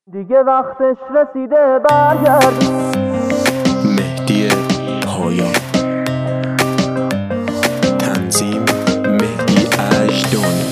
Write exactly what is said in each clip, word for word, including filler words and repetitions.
دیگه وقتش رسیده برگردی. مهدی پایان، تنظیم مهدی اژدانی.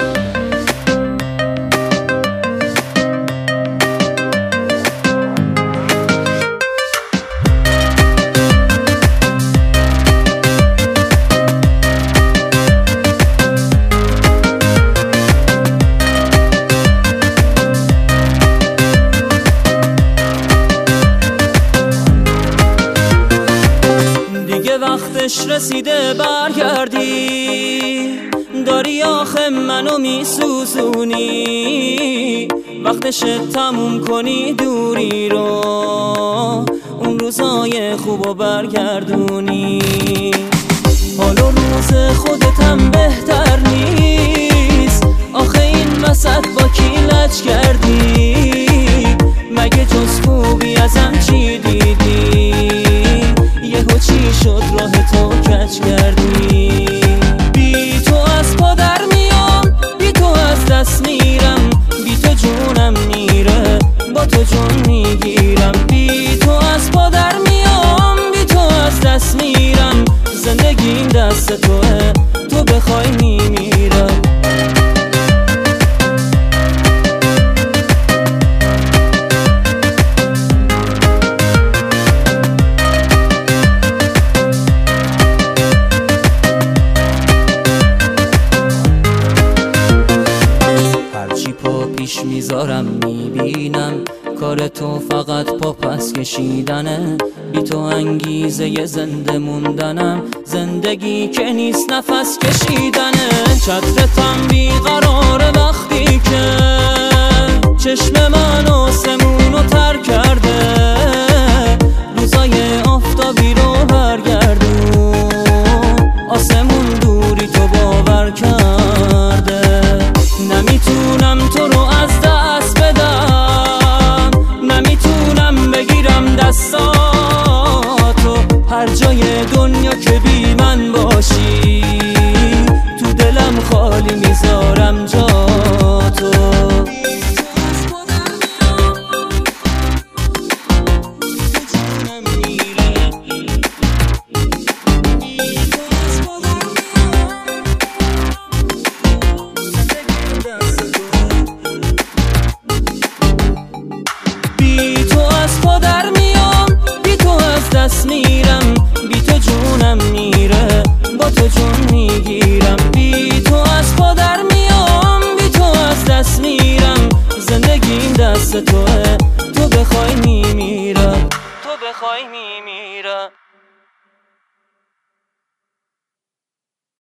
وقتش رسیده برگردی، داری آخه منو میسوزونی. وقتش تموم کنی دوری رو، اون روزای خوبو برگردونی. حالا روز خودتم بهتر نیست، آخه این وسط با کی لج کردی؟ مگه جز خوبی ازم چی دیدی؟ یهو چی شد راه تو کج کردی؟ بی تو از پا در میام، بی تو از دست میرم، بی تو جونم میره، با تو جون میگیرم. بی تو از پا در میام، بی تو از دست میرم، زندگیم دست توه، تو بخوای میمیرم. پیش میذارم میبینم کار تو فقط پا پس کشیدنه. بی تو انگیزه زنده موندنم، زندگی که نیست نفس کشیدنه. چترتم بیقراره وقتی که چشم من آسمونو تر کرده. روزای آفتابی رو برگردون، آسمون دوری تو باور کرده. نمیتونم تو رو از دست بدم، نمیتونم بگیرم دستاتو. هر جای دنیا که بی من باشی، تو دلم خالی میذارم جا تو. دست میرم، بی تو جونم میره، با تو جون میگیرم. بی تو از پا در میام، بی تو از دست میرم، زندگیم دست توه، تو بخوای میمیرم، تو بخوای میمیرم.